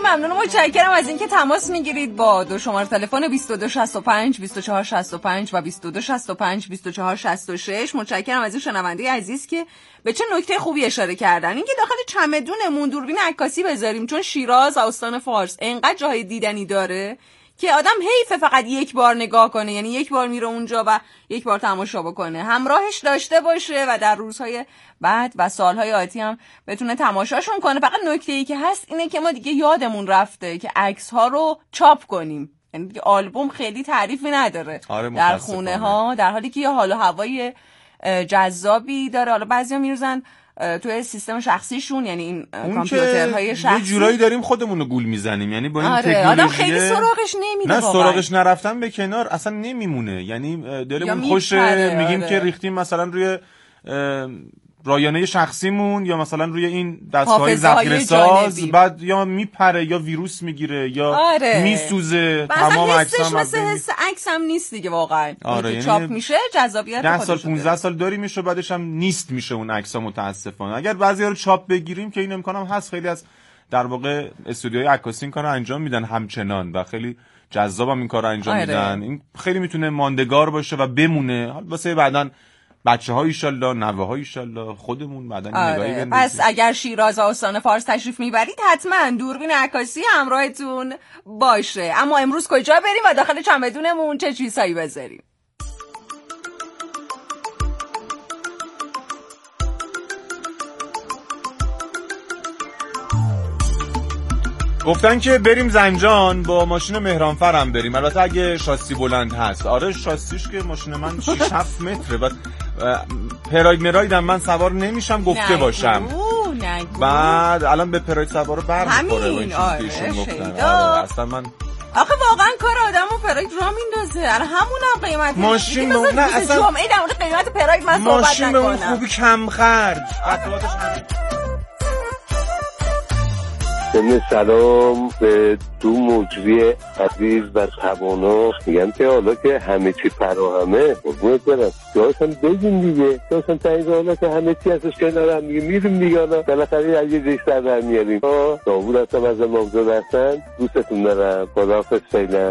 ممنون و متشکرم از اینکه تماس میگیرید با دو شماره تلفن 2265 2465 و 2265 2466. متشکرم از این شنونده عزیز که به چه نکته خوبی اشاره کردن، اینکه داخل چمدونمون دوربین عکاسی بذاریم، چون شیراز استان فارس انقدر جای دیدنی داره که آدم حیفه فقط یک بار نگاه کنه، یعنی یک بار میره اونجا و یک بار تماشا بکنه، همراهش داشته باشه و در روزهای بعد و سالهای آتی هم بتونه تماشاشون کنه. فقط نکته‌ای که هست اینه که ما دیگه یادمون رفته که عکس‌ها رو چاپ کنیم، یعنی دیگه آلبوم خیلی تعریفی نداره در خونه ها، در حالی که یه حال و هوای جذابی داره. حالا بعضیا میرزن توی سیستم شخصیشون، یعنی این کامپیوترهای شخصی، یه جورایی داریم خودمون رو گول میزنیم، یعنی با این تکنولوژی آدم خیلی سراغش نمیره. نه سراغش نرفتن به کنار، اصلا نمیمونه، یعنی دلمون خوشه میگیم که ریختیم مثلا روی رایانه شخصیمون یا مثلا روی این دستگاه ذخیره‌ساز، بعد یا میپره یا ویروس میگیره یا میسوزه، تمام عکسام مثل حس عکس هم نیست دیگه واقعا. یعنی چاپ میشه جذابیت 10 سال 15 سال داری میشه، بعدش هم نیست میشه اون عکس‌ها متاسفانه. اگر بعضیا رو چاپ بگیریم که این امکانم هست، خیلی از در واقع استودیوهای عکاسی این کارو انجام میدن همچنان و خیلی جذابم این کارو انجام میدن. این خیلی میتونه ماندگار باشه و بمونه واسه بعداً بچه‌ها ایشالله، نوه‌ها ایشالله، خودمون بعدن نگاهی بندازیم. پس اگر شیراز استان فارس تشریف میبرید حتما دوربین عکاسی همراهتون باشه. اما امروز کجا بریم و داخل چمدونمون چه چیزهایی بذاریم؟ گفتن که بریم زنجان با ماشین مهرانفر هم بریم، البته اگه شاسی بلند هست. آره شاسیش که ماشین من 6-7 متره، بعد پراید مراید من سوار نمیشم گفته باشم. نگو. بعد الان به پراید سوار برمیخوره با این چیزی که ایشون گفتن. اصلا من آخه واقعا کار آدمو پراید را میندازه. الان همونم قیمت ماشین نه اصلا جمعه در مورد قیمت پراید من صحبت نکنم. ماشین به اون خوبی کم خرج، قطعاتش همین. سلام به دو مجری عزیز و توانا. میگم که حالا که همه چی فراهمه قربونت برم، جاشم بگیم دیگه، جاشم تا اینجا حالا که همه چی ازش کنار هم دیگه میریم دیگه، حالا بالاخره یه جیش در میاریم. داوود هستم از مغزه هستن، دوستتون دارم، خداحافظ فعلا.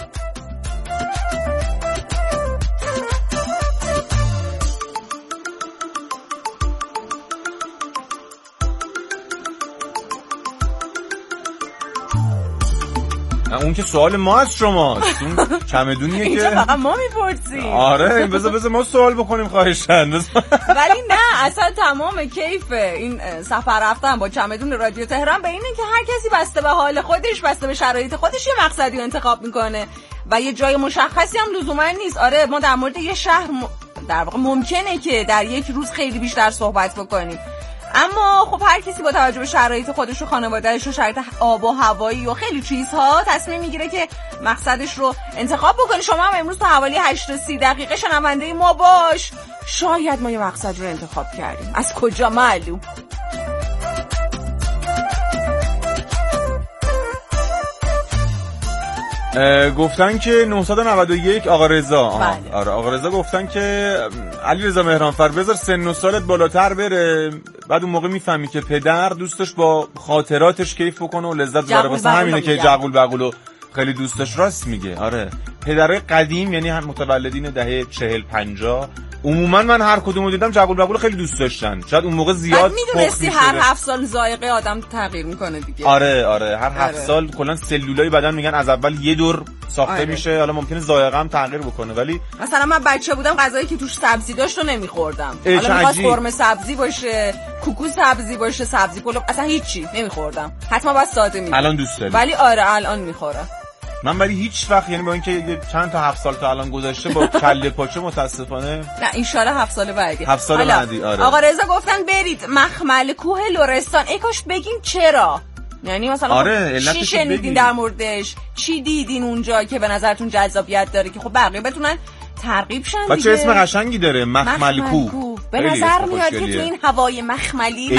اون که سوال ما از شماست، اون چمدونیه که فقط ما میپرسیم. آره بذار ما سوال بکنیم خواهشاً. ولی نه اصلا تمام کیف این سفر رفتن با چمدون رادیو تهران به اینه که هر کسی بسته به حال خودش، بسته به شرایط خودش یه مقصدی رو انتخاب میکنه و یه جای مشخصی هم لزوما نیست. آره ما در مورد یه شهر در واقع ممکنه که در یک روز خیلی بیشتر صحبت بکنیم، اما خب هر کسی با توجه به شرایط خودش و خانواده‌اش و شرایط آب و هوایی و خیلی چیزها تصمیم میگیره که مقصدش رو انتخاب بکنه. شما هم امروز تا حوالی 8:30 شنونده ما باش. شاید ما یه مقصد رو انتخاب کردیم، از کجا معلوم؟ گفتن که 991 آقا رضا. بله. آره آقا رضا گفتن که علی رضا مهرانفر بذار سن و سالت بالاتر بره، بعد اون موقع میفهمی که پدر دوستش با خاطراتش کیف بکنه و لذت ببره. واسه همینه که جغول بغولو خیلی دوستش. راست میگه. آره پدرای قدیم یعنی هم متولدین دهه 40-50 عموما من هر کدومو دیدم جغول بغول خیلی دوست داشتن. شاید اون موقع زیاد میدونستی هر 7 سال ذائقه آدم تغییر میکنه دیگه. آره هر 7 سال کلا سلولای بدن میگن از اول یه دور ساخته میشه. حالا ممکنه ذائقه هم تغییر بکنه، ولی مثلا من بچه بودم غذایی که توش سبزی داشت رو نمیخوردم. حالا میخواست قرمه سبزی باشه، کوکو سبزی باشه، سبزی پلو، اصلا هیچی نمیخوردم. حتما بس ساده میشه. الان دوست داری؟ ولی آره الان میخورم. من ولی هیچ وقت، یعنی با اینکه چند تا 7 سال تا الان گذشته، با کله پاچه متاسفانه نه ان شاء الله 7 سال بعدی. 7 سال بعدی. آره آقا رضا گفتن برید مخمل کوه لرستان. ای کاش بگین چرا، یعنی مثلا آره چی شنیدین در موردش، چی دیدین اونجا که به نظرتون جذابیت داره که خب بقیه بتونن ترغیب شن دیگه. چه اسم قشنگی داره، مخمل کوه. به نظر میاد که تو این هوای مخملی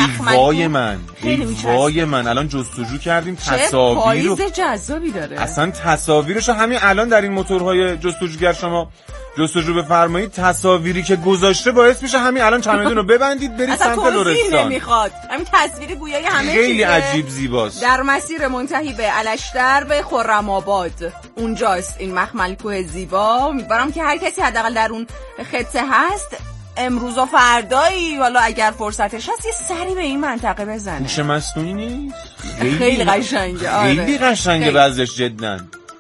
وای من الان جستجو کردیم تصاویر رو، پاییز جذابی داره. اصلا تصاویرشو همین الان در این موتورهای جستجوگر شما جستجو بفرمایید تصاویری که گذاشته باعث میشه همین الان چمدون رو ببندید برید سمت لرستان. نمیخواد همین تصویری گویای همه خیلی عجیب زیباست. در مسیر منتهی به الشتر به خرم آباد اونجاست این مخمل کوه زیبا. امیدوارم که هر کسی حداقل در اون خطه هست امروز و فردایی والا اگر فرصتش هست یه سری به این منطقه بزنه. هوش مصنوعی نیست؟ خیلی قشنگه. خیلی قشنگه بعضیش جدا.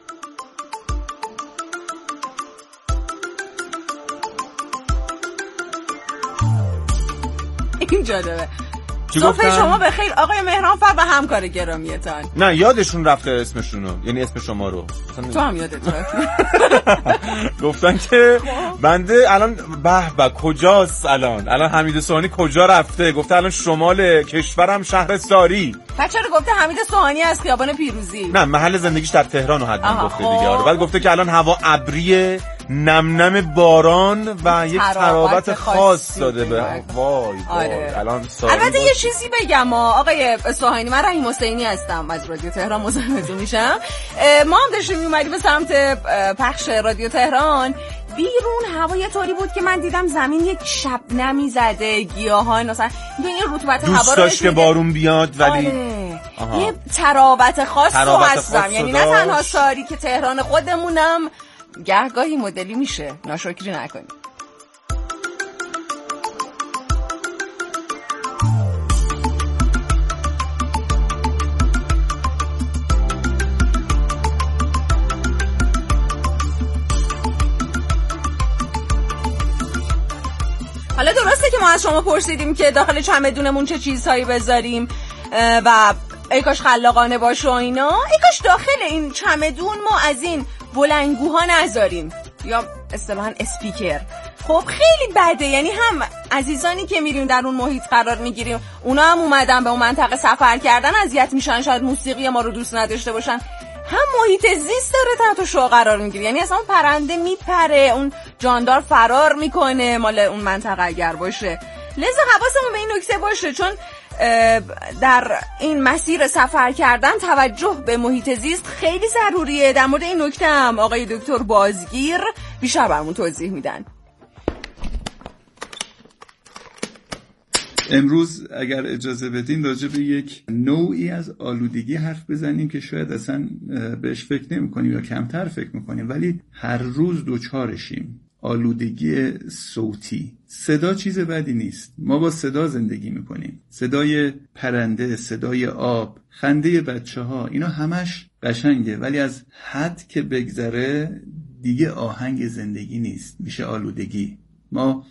این جالبه. صبح شما بخیر آقای مهرانفر و همکار گرامیتان. نه یادشون رفته اسمشونو، یعنی اسم شما رو. تو هم یادت رفت. گفتن که بنده الان به کجاست الان حمید سوهانی کجا رفته؟ گفته الان شمال کشورم شهر ساری. بچه رو گفته حمید سوهانی از خیابان پیروزی. نه محل زندگیش در تهران رو حتما گفته دیگه. آره بعد گفته که الان هوا ابریه، نم باران و یک تراوت خاص داده به وای. آره. الان البته یه چیزی بگم آقای سوهانی، من رحیم حسینی هستم از رادیو تهران مزاحمتون میشم. ما هم داشتیم میومدیم به سمت پخش رادیو تهران، بیرون هوا یه طوری بود که من دیدم زمین یک شبنمی زده، گیاهان مثلا این رطوبت هوا رو دوست داشت که بارون بیاد ولی یه تراوت خاص رو هستم. یعنی نه تنها ساری که تهران خودمونم گهگاهی مدلی میشه، ناشکری نکنیم. حالا درسته که ما از شما پرسیدیم که داخل چمدونمون چه چیزهایی بذاریم و ای کاش خلاقانه باشه و اینا، ای کاش داخل این چمدون ما از این بلندگوها نذاریم یا اصطلاحاً اسپیکر. خب خیلی بده، یعنی هم عزیزانی که میریم در اون محیط قرار میگیریم اونا هم اومدن به اون منطقه سفر کردن اذیت میشن، شاید موسیقی ما رو دوست نداشته باشن، هم محیط زیست داره تحت شعاع قرار میگیره. یعنی اصلا اون پرنده میپره، اون جاندار فرار میکنه مال اون منطقه اگر باشه. لذا حواسمون به این نکته باشه، چون در این مسیر سفر کردن توجه به محیط زیست خیلی ضروریه. در مورد این نکته هم آقای دکتر بازگیر بیشتر برامون توضیح میدن. امروز اگر اجازه بدین راجع به یک نوعی از آلودگی حرف بزنیم که شاید اصلا بهش فکر نمی کنیم یا کمتر فکر میکنیم ولی هر روز دوچارشیم. آلودگی صوتی. صدا چیز بدی نیست. ما با صدا زندگی میکنیم. صدای پرنده، صدای آب، خنده بچه‌ها، اینا همش قشنگه، ولی از حد که بگذره دیگه آهنگ زندگی نیست، میشه آلودگی. ما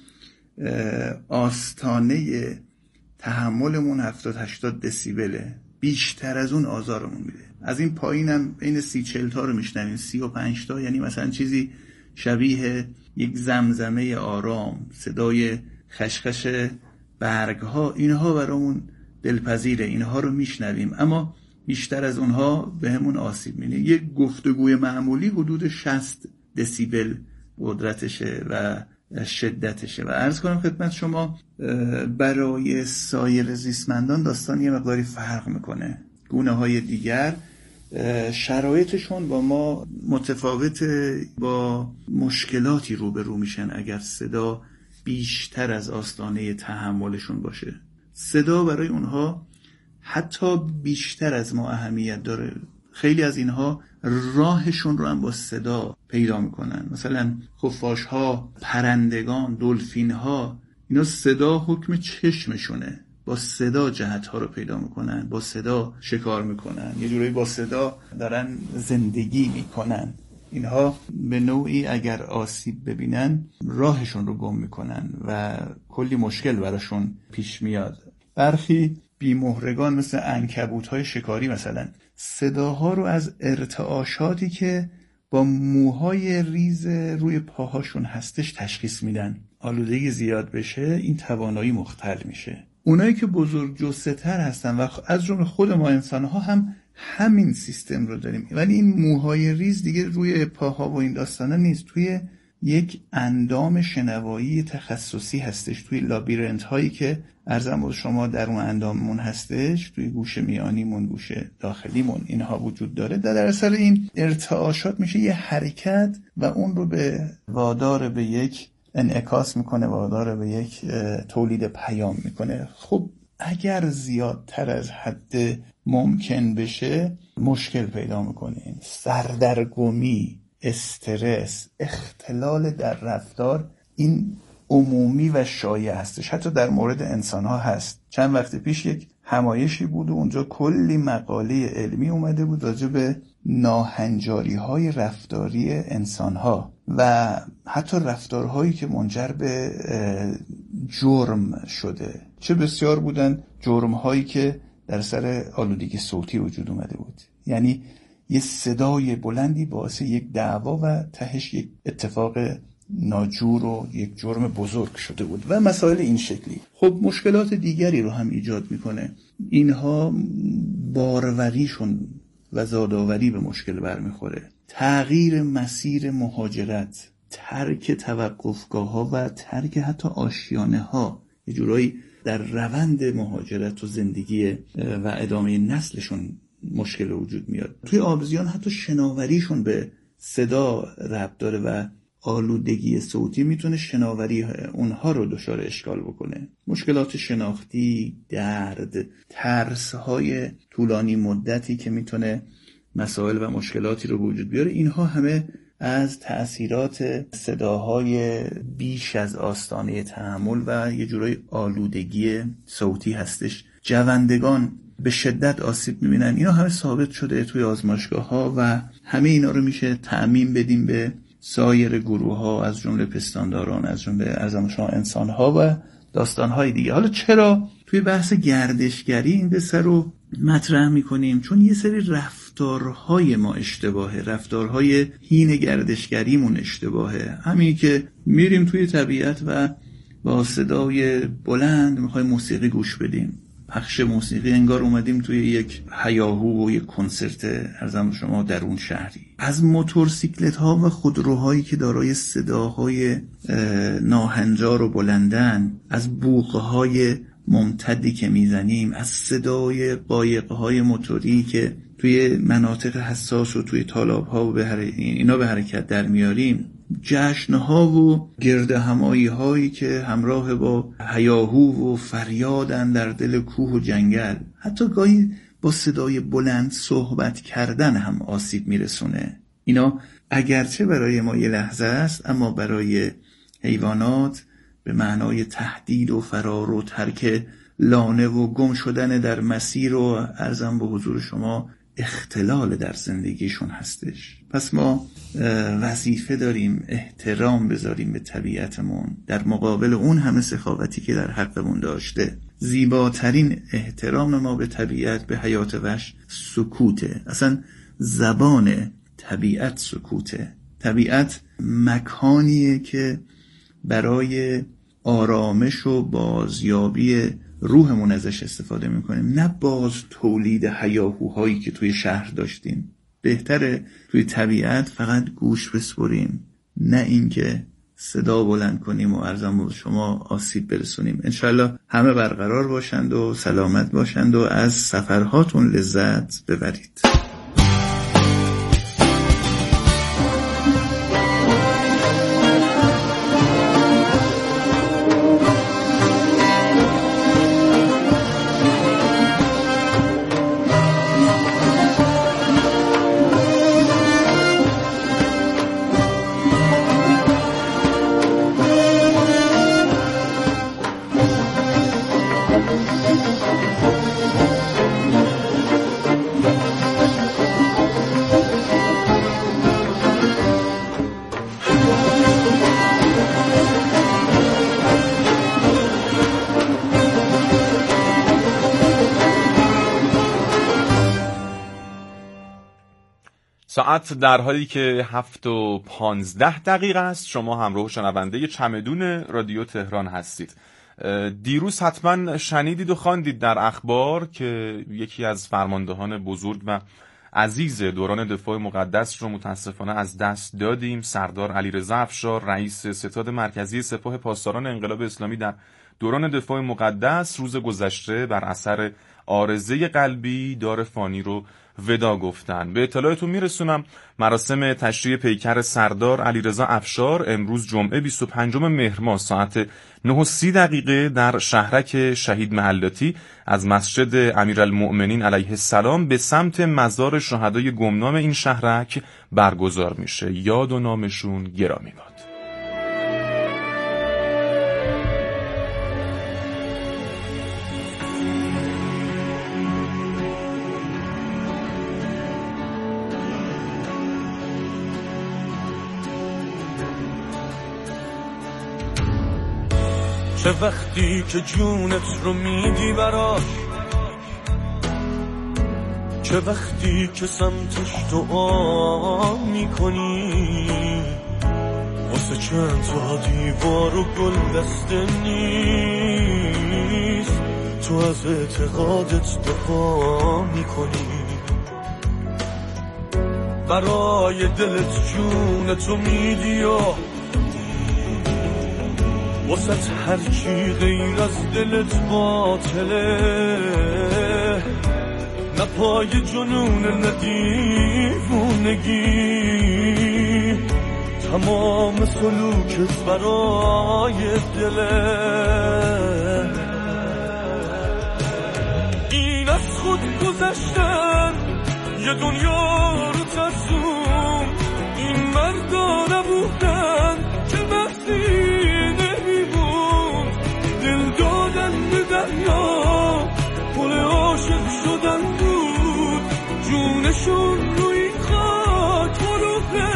آستانه تحملمون 70-80 دسیبله، بیشتر از اون آزارمون میده. از این پایینم بین 30-40 تا رو میشنویم، 35 تا، یعنی مثلا چیزی شبیه یک زمزمه آرام، صدای خشخش برگها، اینها برامون دلپذیره، اینها رو میشنویم، اما بیشتر از اونها بهمون آسیب میده. یک گفتگوی معمولی حدود 60 دسیبل قدرتشه و شدتشه. و عرض کنم خدمت شما برای سایر زیستمندان داستان یه مقداری فرق میکنه. گونه های دیگر شرایطشون با ما متفاوته، با مشکلاتی روبرو میشن اگر صدا بیشتر از آستانه تحملشون باشه. صدا برای اونها حتی بیشتر از ما اهمیت داره. خیلی از اینها راهشون رو هم با صدا پیدا میکنن. مثلا خفاش‌ها، پرندگان، دلفین‌ها، اینا صدا حکم چشمشونه، با صدا جهت‌ها رو پیدا میکنن، با صدا شکار میکنن، یه جورایی با صدا دارن زندگی میکنن. اینها به نوعی اگر آسیب ببینن راهشون رو گم میکنن و کلی مشکل براشون پیش میاد. برخی بیمهرگان مثل عنکبوت‌های شکاری مثلا صداها رو از ارتعاشاتی که با موهای ریز روی پاهاشون هستش تشخیص میدن. آلودگی زیاد بشه این توانایی مختل میشه. اونایی که بزرگ جثه‌تر هستن و از جمله خود ما انسان‌ها هم همین سیستم رو داریم، ولی این موهای ریز دیگه روی پاها و این داستانا نیست، توی یک اندام شنوایی تخصصی هستش توی لابیرنت هایی که عرضم با شما در اون انداممون هستش، توی گوش میانیمون، گوش داخلیمون اینها وجود داره. در اثر این ارتعاشات میشه یه حرکت و اون رو به وادار به یک انعکاس میکنه، وادار به یک تولید پیام میکنه. خب اگر زیادتر از حد ممکن بشه مشکل پیدا میکنیم. سردرگمی، استرس، اختلال در رفتار، این عمومی و شایع هستش، حتی در مورد انسان ها هست. چند وقت پیش یک همایشی بود و اونجا کلی مقاله علمی اومده بود راجع به ناهنجاری های رفتاری انسان ها و حتی رفتارهایی که منجر به جرم شده. چه بسیار بودن جرم هایی که در سر آلودگی صوتی وجود اومده بود. یعنی یه صدای بلندی باعث یک دعوا و تهش یک اتفاق ناجور و یک جرم بزرگ شده بود و مسائل این شکلی. خب مشکلات دیگری رو هم ایجاد میکنه. اینها باروریشون و زادآوری به مشکل برمیخوره. تغییر مسیر مهاجرت، ترک توقفگاه ها و ترک حتی آشیانه ها، یه جورایی در روند مهاجرت و زندگی و ادامه نسلشون مشکل وجود میاد. توی آبزیان حتی شناوریشون به صدا ربط داره و آلودگی صوتی میتونه شناوری اونها رو دچار اشکال بکنه. مشکلات شناختی، درد، ترس‌های طولانی مدتی که میتونه مسائل و مشکلاتی رو وجود بیاره، اینها همه از تأثیرات صداهای بیش از آستانه تحمل و یه جورای آلودگی صوتی هستش. جوندگان به شدت آسیب میبینن. اینا همه ثابت شده توی آزمایشگاه ها و همه اینا رو میشه تعمیم بدیم به سایر گروه ها، از جمله پستانداران، از جمله انسان ها و داستان های دیگه. حالا چرا توی بحث گردشگری این قصه رو مطرح میکنیم؟ چون یه سری رفتارهای ما اشتباهه، رفتارهای هین گردشگریمون اشتباهه. همین که میریم توی طبیعت و با صدای بلند میخوایم موسیقی گوش بدیم، پخش موسیقی، انگار اومدیم توی یک هیاهو و یک کنسرت ارزم شما در اون شهری. از موتورسیکلت ها و خودروهایی که دارای صداهای ناهنجار و بلندن، از بوق های ممتدی که میزنیم، از صدای قایق های موتوری که توی مناطق حساس و توی تالاب ها و اینا به حرکت در میاریم، جشنها و گرد همایی هایی که همراه با هیاهو و فریادن در دل کوه و جنگل، حتی گاهی با صدای بلند صحبت کردن هم آسیب میرسونه. اینا اگرچه برای ما یه لحظه است، اما برای حیوانات به معنای تهدید و فرار و ترک لانه و گم شدن در مسیر و عرضم به حضور شما اختلال در زندگیشون هستش. پس ما وظیفه داریم احترام بذاریم به طبیعتمون در مقابل اون همه سخاوتی که در حقمون داشته. زیباترین احترام ما به طبیعت، به حیات وحش، سکوته. اصلا زبان طبیعت سکوته. طبیعت مکانیه که برای آرامش و بازیابی روحمون ازش استفاده میکنیم، نه باز تولید هیاهوهایی که توی شهر داشتیم. بهتره توی طبیعت فقط گوش بسپریم، نه اینکه صدا بلند کنیم و عرضم به شما آسیب برسونیم. انشالله همه برقرار باشند و سلامت باشند و از سفرهاتون لذت ببرید. ساعت در حالی که 7:15 است. شما همراه شنونده چمدون رادیو تهران هستید. دیروز حتما شنیدید و خواندید در اخبار که یکی از فرماندهان بزرگ و عزیز دوران دفاع مقدس رو متاسفانه از دست دادیم. سردار علیرضا افشار، رئیس ستاد مرکزی سپاه پاسداران انقلاب اسلامی در دوران دفاع مقدس روز گذشته بر اثر عارضه قلبی دار فانی رو ودا گفتن. به اطلاعتون میرسونم مراسم تشریح پیکر سردار علیرضا افشار امروز جمعه 25 مهر ماه ساعت 9:30 در شهرک شهید محلاتی از مسجد امیرالمؤمنین علیه السلام به سمت مزار شهدای گمنام این شهرک برگزار میشه. یاد و نامشون گرامی باد. چه وقتی که جونت رو میدی براش، چه وقتی که سمتش دعا میکنی، واسه چند تا دیوار و گل دسته نیست، تو از اعتقادت دفاع میکنی، برای دلت جونتو میدی و واسه هر چی غیر از دلت باطله، نه پای جنون نه دیوونگی، تمام سلوکت برای دله. این از خود گذشتن یه دنیا رو ترسون، این مردا نبودن که وقتی دریا پل عاشق شدن بود، جونشون رو این خاک فروخه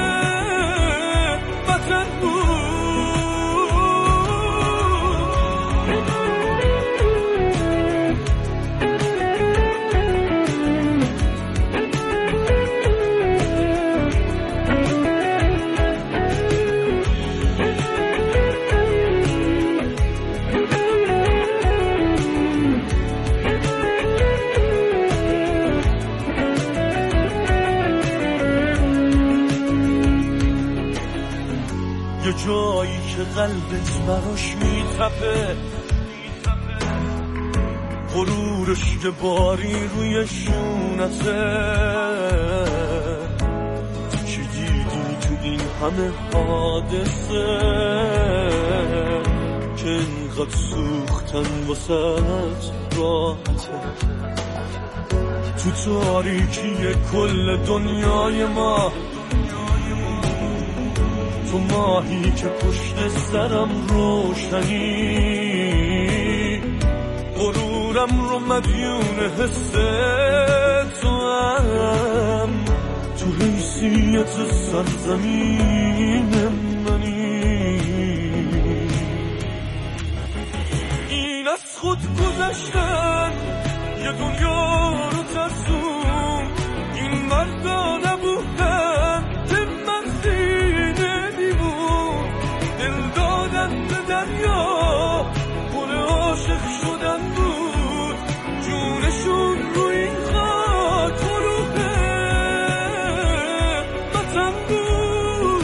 وطن بود. جایی که قلبت براش میتپه، غرورش که باری روی شونته، چی دیدی تو این همه حادثه که اینقدر سوختن واسه راحته، تو تاریکی کل دنیای ما، تو ماهی که پشت سرم روشنی، غرورم رو مدیون حس تو هم، تو حیثیت سرزمین منی. این از خود گذشتن یه دنیا رو ترسون، این مردا نبودن که مغزی دریا پل عاشق شدن بود، جونشون رو این خاک فروخه وطن بود.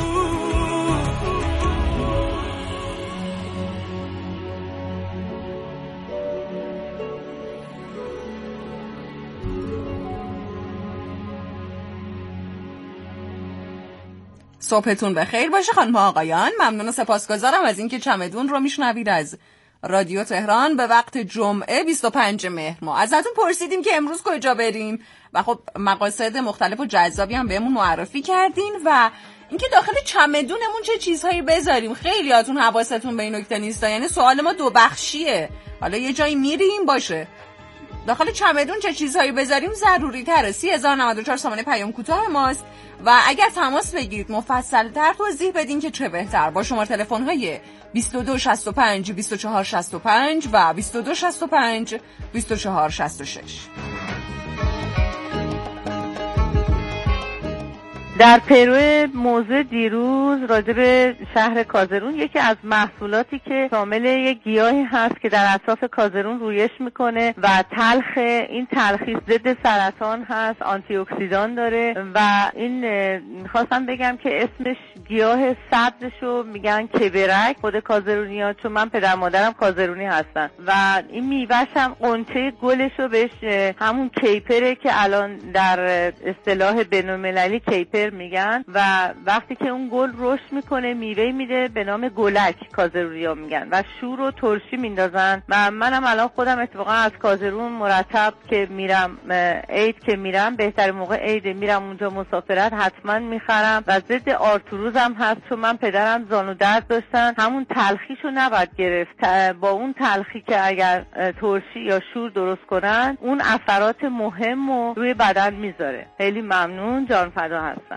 صبحتون بخیر باشه خانم آقایان. ممنون و سپاسگزارم از اینکه چمدون رو میشنوید از رادیو تهران به وقت جمعه 25 مهر ماه. ازتون پرسیدیم که امروز کجا بریم و خب مقاصد مختلف و جذابی هم بهمون معرفی کردین و اینکه داخل چمدونمون چه چیزهایی بذاریم. خیلیاتون حواستون به این نکته نیست، یعنی سوال ما دو بخشیه. حالا یه جایی میریم باشه، داخل چمدون چه چیزهایی بذاریم ضروری تره. 3094 سامانه پیام کوتاه ماست و اگر تماس بگیرید مفصل تر توضیح بدین که چه بهتر، با شماره تلفن های 2265 2465 و 2265 2466. در پرو موضوع دیروز راجع به شهر کازرون، یکی از محصولاتی که شامل یک گیاهی هست که در اطراف کازرون رویش میکنه و تلخ، این تلخی ضد سرطان هست، آنتی اکسیدان داره و این میخواستم بگم که اسمش گیاه سبزشو میگن کبرک خود کازرونی‌ها، چون من پدر مادرم کازرونی هستن و این میوه‌ش هم قنچه گلشو بهش همون کیپره که الان در اصطلاح بین‌المللی کیپر میگن و وقتی که اون گل رشد میکنه میوه میده به نام گلک کازرونی‌ها میگن و شور و ترشی میندازن و منم الان خودم اتفاقا از کازرون مرتب که میرم عید که میرم، بهتر موقع عید میرم اونجا مسافرت حتما میخرم و ضد آرتروز هم هست، چون من پدرم زانو درد داشتن، همون تلخیشو نباید گرفت، با اون تلخی که اگر ترشی یا شور درست کنن اون اثرات مهم رو روی بدن میذاره. خیلی ممنون، جان فدا هستم.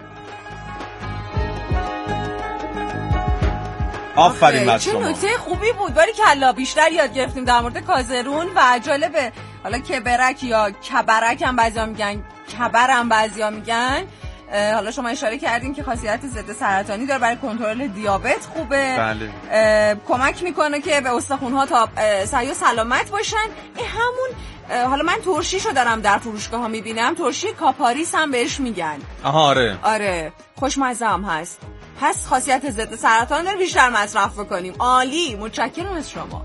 آفرین بر شما. چه نکته خوبی بود، باری کلا بیشتر یاد گرفتیم در مورد کازرون و جالبه. حالا کبرک یا کبرک هم بعضیا میگن، کبر هم بعضیا میگن. حالا شما اشاره کردین که خاصیت ضد سرطانی داره، برای کنترل دیابت خوبه. بله. کمک میکنه که به استخوان‌ها تا صحیح و سلامت باشن. این همون، حالا من ترشیشو دارم در فروشگاه ها میبینم، ترشی کاپاریس هم بهش میگن. آها آره خوشمزه هم هست، پس خاصیت ضد سرطان داره، بیشتر مصرف بکنیم. عالی، متشکرم از شما.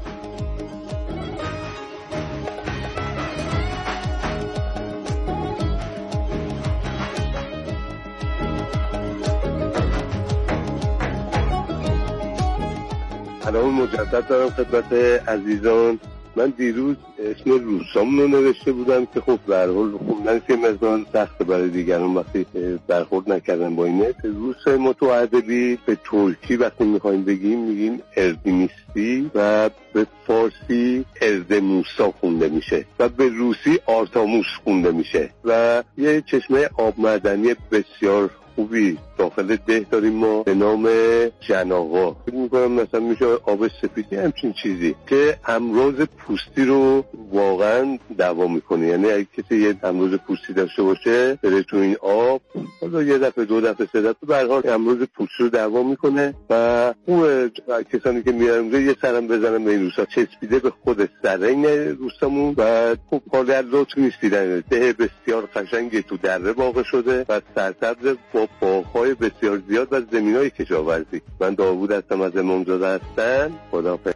سلام مجدد دارم خدمت عزیزان. من دیروز اسم روستامون رو نوشته بودم که خب به هر حال خوندن که مقدار سخته برای دیگران وقتی برخورد نکردن با اینه. روست ما تو ادبی به ترکی وقتی میخوایم بگیم میگیم اردیمیستی و به فارسی اردموسا خونده میشه و به روسی آرتاموس خونده میشه و یه چشمه آب معدنی بسیار خوبی داخل ده داریم ما به نام جناغا. فکر میکنم مثلا میشه آب سفیدی همچین چیزی که امراض پوستی رو واقعا دوا میکنه. یعنی اگه کسی یه امراض پوستی داشته باشه بره تو این آب، حالا یه دفعه دو دفعه سه دفعه به هر حال امراض پوستی رو دوا میکنه و خوبه کسانی که میارن اونجا یه سرم بزنن به این روستا. چسبیده به خود سرین روستامون و خوب حال لطف نیستیدن. ده بسیار قشنگی تو دره واقع شده و سرسبز با باغ‌های بسیار زیاد و زمین‌های کشاورزی. من داوود هستم از امامزاده هستم. خداحافظ.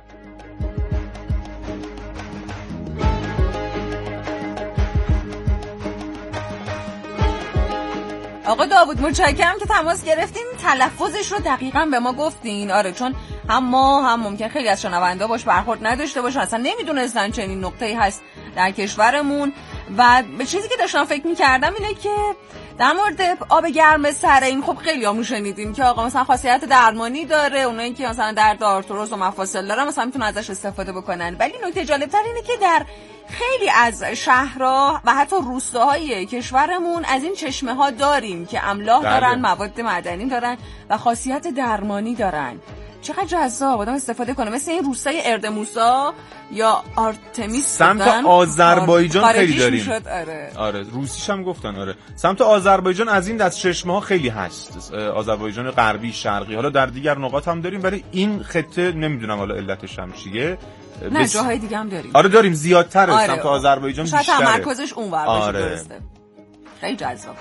آقا داوود متشکرم که تماس گرفتین، تلفظش رو دقیقاً به ما گفتین. آره چون هم ما هم ممکن خیلی از شنوندا باش برخورد نداشته باشن، اصلا نمیدونستن چنین نقطه‌ای هست در کشورمون. و به چیزی که داشتم فکر می‌کردم اینه که در مورد آب گرم سرین، خب خیلی همون شنیدیم که آقا مثلا خاصیت درمانی داره، اونایی که مثلا درد آرتروز و مفاصل دارن مثلا میتونن ازش استفاده بکنن. ولی نکته جالب‌تر اینه که در خیلی از شهرها و حتی روستاهای کشورمون از این چشمه‌ها داریم که املاح دارن، مواد معدنی دارن و خاصیت درمانی دارن. چقدر جذاب آدم استفاده کنه. مثل این روستای اردموسا یا آرتمیس سمت آذربایجان خیلی داریم. آره روسیش هم گفتن. آره سمت آذربایجان از این دست چشمه ها خیلی هست. آذربایجان غربی، شرقی، حالا در دیگر نقاط هم داریم، ولی این خطه نمیدونم حالا علتش هم چیه. نه جاهای دیگه هم داریم. آره داریم زیادتره. سمت آذربایجان بیشتره. شاید تمرکزش اونور باشه. درسته. خیلی جذاب.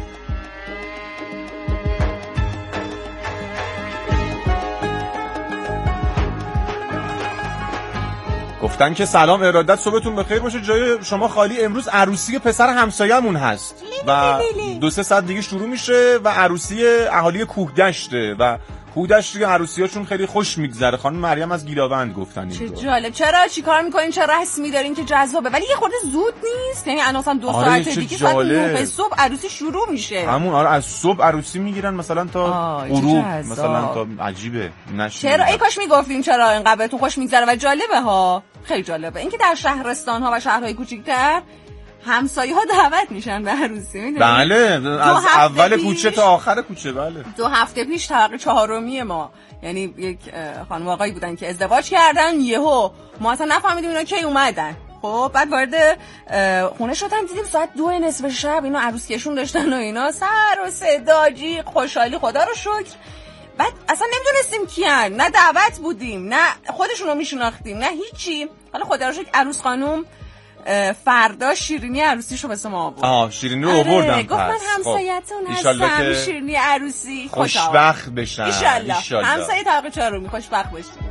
گفتن که سلام ارادت، صبحتون بخیر باشه، جای شما خالی. امروز عروسی پسر همسایه‌مون هست و 2-3 ساعت دیگه شروع میشه و عروسی اهالی کوهدشته و کوهدشت دیگه عروسیاشون خیلی خوش میگذره. خانم مریم از گیلاوند گفتن چه جالب. چرا چیکار میکنین؟ چه رسمی دارین که جذابه؟ ولی یه خورده زود نیست؟ یعنی الان مثلا 2 ساعت دیگه ساعت 9 صبح عروسی شروع میشه. همون آره از صبح عروسی میگیرن مثلا تا غروب، مثلا تا عجیبه نشه. چرا ای کاش میگفتین چرا اینقدر بهتون خوش میگذره و جالبه ها. خیلی جالبه اینکه در شهرستان ها و شهرهای کوچیک‌تر همسایه‌ها دعوت میشن به عروسی. میدونی؟ بله از اول کوچه تا آخر کوچه. بله 2 هفته پیش طبق 4 ما، یعنی یک خانم آقایی بودن که ازدواج کردن، یهو ما اصلا نفهمیدیم اینا کی اومدن. خب بعد وارد خونه شدم دیدیم ساعت 2 شب اینا عروسکشون داشتن و اینا، سر و صدا جیغ خوشحالی، خدا رو شکر. بعد اصلا نمیدونستیم کیان، نه دعوت بودیم نه خودشونو میشناختیم نه هیچی. حالا خدا رو شکر عروس خانم فردا شیرینی عروسیشو واسه ما آورد. شیرینی رو آوردم. گفت من همسایه‌تون هستم، شیرینی عروسی خوشبخت بشن ان شاء الله. همسایه طبقه 4 خوشبخت بشین.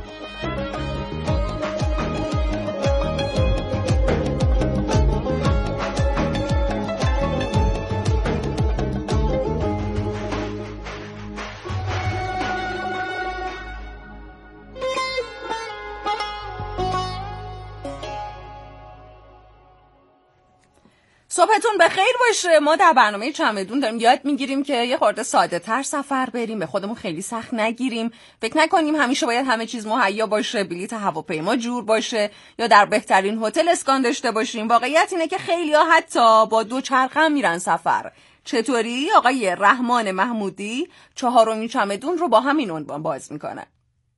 صبحتون بخیر باشه. ما در برنامه چمدون داریم یاد میگیریم که یه خورده ساده تر سفر بریم، به خودمون خیلی سخت نگیریم، فکر نکنیم همیشه باید همه چیز مهیا باشه، بلیط هواپیما جور باشه یا در بهترین هتل اسکان داشته باشیم. واقعیت اینه که خیلی‌ها حتی با دوچرخه هم میرن سفر. چطوری؟ آقای رحمان محمودی 4مین چمدون رو با همین عنوان باز میکنه.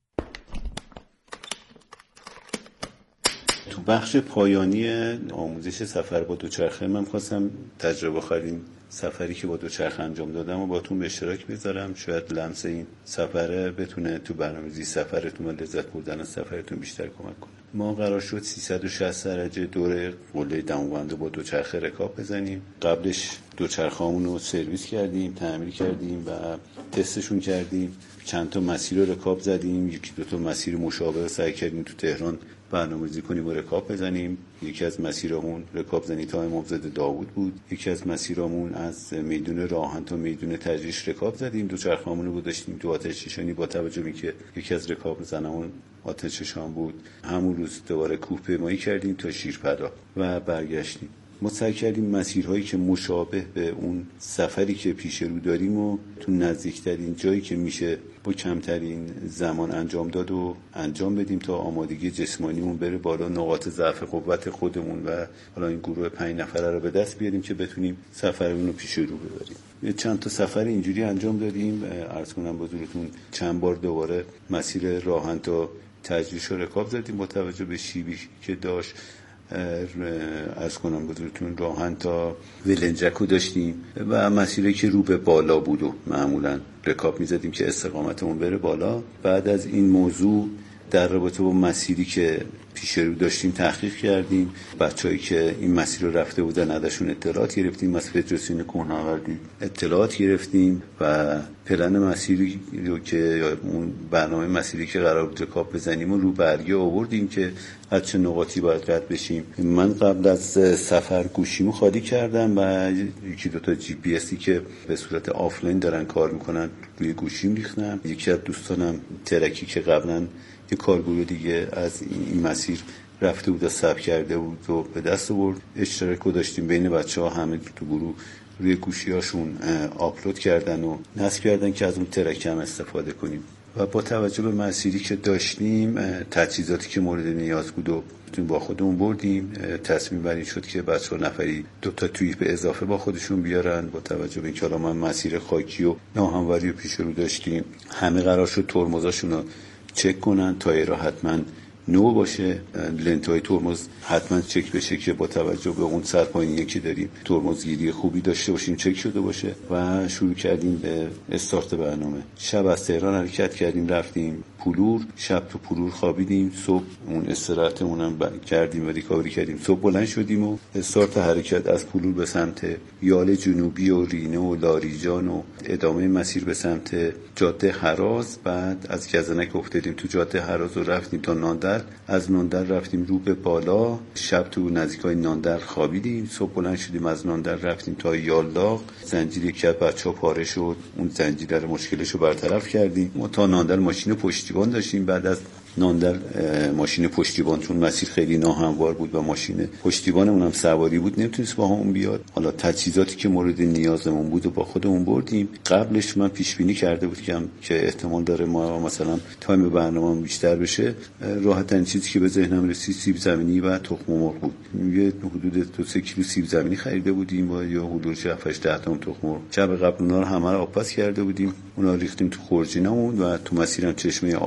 تو بخش پایانی آموزش سفر با دوچرخه من خواستم تجربه آخرین سفری که با دوچرخه انجام دادم و باتون به اشتراک بذارم. شاید لمس این سفره بتونه تو برنامه‌ریزی سفرتون و لذت بردن از سفرتون بیشتر کمک کنه. ما قرار شد 360 درجه دور قله دماوند با دوچرخه رکاب بزنیم. قبلش دوچرخه‌مون رو سرویس کردیم، تعمیر کردیم و تستشون کردیم. چند تا مسیر رو رکاب زدیم، یکی دو تا مسیر مشابه رو سعی کردیم تو تهران برنامه‌ریزی کنیم و رکاب بزنیم. یکی از مسیرامون رکاب زنی تا امامزاده داوود بود. یکی از مسیرامون از میدون راهن تا میدون تجریش رکاب زدیم. دوچرخه‌مون رو گذاشتیم تو آتش نشانی با توجه به اینکه یکی از رکاب زنمون آتش نشان بود. همون روز دوباره کوهپیمایی کردیم تا شیرپدا و برگشتیم. ما سعی کردیم مسیرهایی که مشابه به اون سفری که پیش رو داریم و تو نزدیکترین جایی که میشه با کمترین زمان انجام داد و انجام بدیم تا آمادگی جسمانیمون بره بالا، نقاط ضعف قوت خودمون و حالا این گروه 5 نفره رو به دست بیاریم که بتونیم سفرمون رو پیش رو ببریم. چند تا سفر اینجوری انجام دادیم. عرض کنم حضورتون چند بار دوباره مسیر راهن تا تجریش رو رکاب زدیم با توجه به شیبی که داشت. از کنم بزرگتون راهن تا ولنجک رو داشتیم و مسیری که رو به بالا بود و معمولا رکاب میزدیم که استقامتمون بره بالا. بعد از این موضوع در رابطه با مسیری که پیش رو داشتیم تحقیق کردیم. بچه‌ای که این مسیر رو رفته بودن ازشون اطلاعات گرفتیم، از فدراسیون کوهنوردی اطلاعات گرفتیم و پلن مسیری رو که اون برنامه مسیری که قرار بود رکاب بزنیم و رو برگه آوردیم که از چه نقاطی باید رد بشیم. من قبل از سفر گوشیمو خالی کردم و یکی دو تا جی پی اسی که به صورت آفلاین دارن کار میکنن روی گوشیم ریختم. یکی از دوستانم ترکی که قبلا یه کارگروه دیگه از این مسیر رفته بود و ثبت کرده بود و به دست آورد. اشتراک رو داشتیم بین بچه‌ها، همه تو گروه روی گوشی‌هاشون آپلود کردن و نصب کردن که از اون ترک هم استفاده کنیم. و با توجه به مسیری که داشتیم، تجهیزاتی که مورد نیاز بود و با خودمون بردیم. تصمیم بر این شد که بچه‌ها نفری 2 تا تویی به اضافه با خودشون بیارن. با توجه به اینکه حالا من مسیر خاکی و ناهمواری رو پیش رو داشتیم، همه قرار شد ترمزاشون رو چک کنن، تایرها حتما نو باشه، لنت‌های ترمز حتما چک بشه که با توجه به اون سرپایینی که داریم ترمزگیری خوبی داشته باشیم، چک شده باشه. و شروع کردیم به استارت برنامه. شب از تهران حرکت کردیم، رفتیم پولور. شب تو پولور خوابیدیم، صبح اون استراحتمون هم کردیم و ریکاوری کردیم. صبح بلند شدیم و استارت حرکت از پولور به سمت یال جنوبی و رینه و لاریجان و ادامه مسیر به سمت جاده هراز. بعد از گزنک افتادیم تو جاده هراز و رفتیم تا ناندر. از ناندر رفتیم رو به بالا. شب تو نزدیکای ناندر خوابیدیم. صبح بلند شدیم از ناندر رفتیم تا یالداغ. زنجیر که بچه‌ها پاره شد، اون زنجیر رو مشکلشو برطرف کردیم. ما تا ناندر ماشین پشتیبان داشتیم. بعد از ناندر ماشین پشتیبان، چون مسیر خیلی ناهموار بود و ماشین پشتیبانمون هم سواری بود، نمیتونست با همون بیاد. حالا تجهیزاتی که مورد نیازمون بود و با خودمون بردیم. قبلش من پیش بینی کرده بودم که احتمال داره ما مثلا تایم برنامه‌مون بیشتر بشه. راحت‌ترین چیزی که به ذهنم رسید سیب زمینی و تخم مرغ بود. یه حدود 2-3 کیلو سیب زمینی خریده بودیم و یا حدود 7-8 تا تخم مرغ. شب قبل اونا رو همه رو آبپز کرده بودیم. اونا ریختیم تو خورجینامون و تو مسیرم چشمه